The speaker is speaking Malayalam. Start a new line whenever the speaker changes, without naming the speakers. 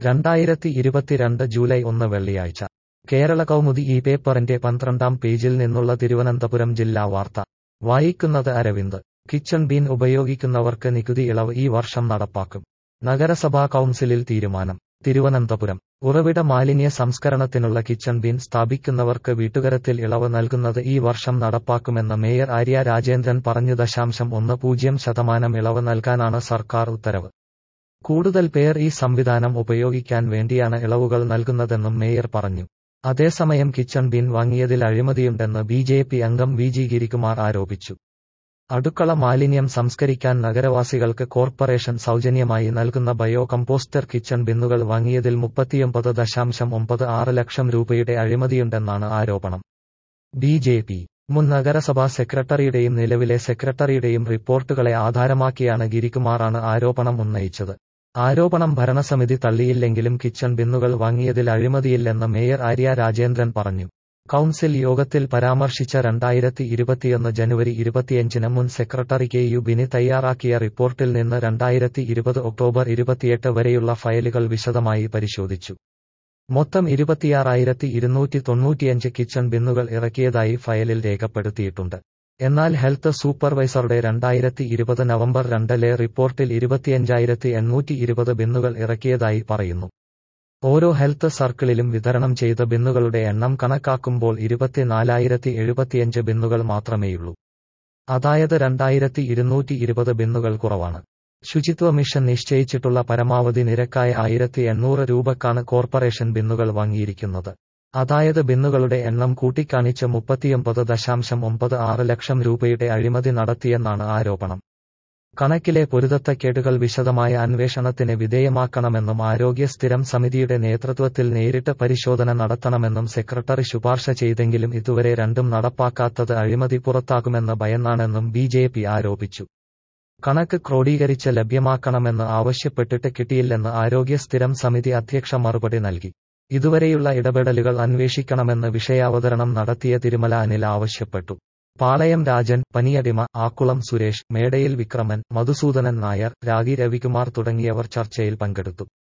2022 ജൂലൈ 1 വെള്ളിയാഴ്ച കേരള കൗമുദി ഈ പേപ്പറിന്റെ 12-ാം പേജിൽ നിന്നുള്ള തിരുവനന്തപുരം ജില്ലാ വാർത്ത വായിക്കുന്നത് അരവിന്ദ്. കിച്ചൺ ബിൻ ഉപയോഗിക്കുന്നവർക്ക് നികുതി ഇളവ് ഈ വർഷം നടപ്പാക്കും. നഗരസഭാ കൗൺസിലിൽ തീരുമാനം. തിരുവനന്തപുരം ഉറവിട മാലിന്യ സംസ്കരണത്തിനുള്ള കിച്ചൺ ബിൻ സ്ഥാപിക്കുന്നവർക്ക് വീട്ടുകരത്തിൽ ഇളവ് നൽകുന്നത് ഈ വർഷം നടപ്പാക്കുമെന്ന് മേയർ ആര്യ രാജേന്ദ്രൻ പറഞ്ഞു. 0.10% ഇളവ് നൽകാനാണ് സർക്കാർ ഉത്തരവ്. കൂടുതൽ പേർ ഈ സംവിധാനം ഉപയോഗിക്കാൻ വേണ്ടിയാണ് ഇളവുകൾ നൽകുന്നതെന്നും മേയർ പറഞ്ഞു. അതേസമയം കിച്ചൺ ബിൻ വാങ്ങിയതിൽ അഴിമതിയുണ്ടെന്ന് BJP അംഗം VG ഗിരികുമാർ ആരോപിച്ചു. അടുക്കള മാലിന്യം സംസ്കരിക്കാൻ നഗരവാസികൾക്ക് കോർപ്പറേഷൻ സൗജന്യമായി നൽകുന്ന ബയോ കമ്പോസ്റ്റർ കിച്ചൺ ബിന്നുകൾ വാങ്ങിയതിൽ 39.96 ലക്ഷം രൂപയുടെ അഴിമതിയുണ്ടെന്നാണ് ആരോപണം. BJP മുൻ നഗരസഭാ സെക്രട്ടറിയുടെയും നിലവിലെ സെക്രട്ടറിയുടെയും റിപ്പോർട്ടുകളെ ആധാരമാക്കിയാണ് ഗിരികുമാറാണ് ആരോപണം ഉന്നയിച്ചത്. ആരോപണം ഭരണസമിതി തള്ളിയില്ലെങ്കിലും കിച്ചൺ ബിന്നുകൾ വാങ്ങിയതിൽ അഴിമതിയില്ലെന്ന് മേയർ ആര്യ രാജേന്ദ്രൻ പറഞ്ഞു. കൗൺസിൽ യോഗത്തിൽ പരാമർശിച്ച 2021 ജനുവരി 25 മുൻ സെക്രട്ടറി KU ബിനി തയ്യാറാക്കിയ റിപ്പോർട്ടിൽ നിന്ന് 2020 ഒക്ടോബർ 28 വരെയുള്ള ഫയലുകൾ വിശദമായി പരിശോധിച്ചു. മൊത്തം 26,295 കിച്ചൺ ബിന്നുകൾ ഇറക്കിയതായി ഫയലിൽ രേഖപ്പെടുത്തിയിട്ടുണ്ട്. എന്നാൽ ഹെൽത്ത് സൂപ്പർവൈസറുടെ 2020 നവംബർ 2 റിപ്പോർട്ടിൽ 25,820 ബിന്നുകൾ ഇറക്കിയതായി പറയുന്നു. ഓരോ ഹെൽത്ത് സർക്കിളിലും വിതരണം ചെയ്ത ബിന്നുകളുടെ എണ്ണം കണക്കാക്കുമ്പോൾ 24,075 ബിന്നുകൾ മാത്രമേയുള്ളൂ. അതായത് 2,220 ബിന്നുകൾ കുറവാണ്. ശുചിത്വ മിഷൻ നിശ്ചയിച്ചിട്ടുള്ള പരമാവധി നിരക്കായ 1,800 രൂപക്കാണ് കോർപ്പറേഷൻ ബിന്നുകൾ വാങ്ങിയിരിക്കുന്നത്. അതായത് ബിന്നുകളുടെ എണ്ണം കൂട്ടിക്കാണിച്ച് 39.96 ലക്ഷം രൂപയുടെ അഴിമതി നടത്തിയെന്നാണ് ആരോപണം. കണക്കിലെ പൊരുത്തക്കേടുകൾ വിശദമായ അന്വേഷണത്തിന് വിധേയമാക്കണമെന്നും ആരോഗ്യ സ്ഥിരം സമിതിയുടെ നേതൃത്വത്തിൽ നേരിട്ട് പരിശോധന നടത്തണമെന്നും സെക്രട്ടറി ശുപാർശ ചെയ്തെങ്കിലും ഇതുവരെ രണ്ടും നടപ്പാക്കാത്തത് അഴിമതി പുറത്താകുമെന്ന് ഭയന്നാണെന്നും BJP ആരോപിച്ചു. കണക്ക് ക്രോഡീകരിച്ച് ലഭ്യമാക്കണമെന്ന് ആവശ്യപ്പെട്ടിട്ട് കിട്ടിയില്ലെന്ന് ആരോഗ്യ സ്ഥിരം സമിതി അധ്യക്ഷ മറുപടി നൽകി. ഇതുവരെയുള്ള ഇടപെടലുകൾ അന്വേഷിക്കണമെന്ന് വിഷയാവതരണം നടത്തിയ തിരുമല അനിൽ ആവശ്യപ്പെട്ടു. പാളയം രാജൻ, പനിയടിമ, ആക്കുളം സുരേഷ്, മേടയിൽ വിക്രമൻ, മധുസൂദനൻ നായർ, രാഗി രവികുമാർ തുടങ്ങിയവർ ചർച്ചയിൽ പങ്കെടുത്തു.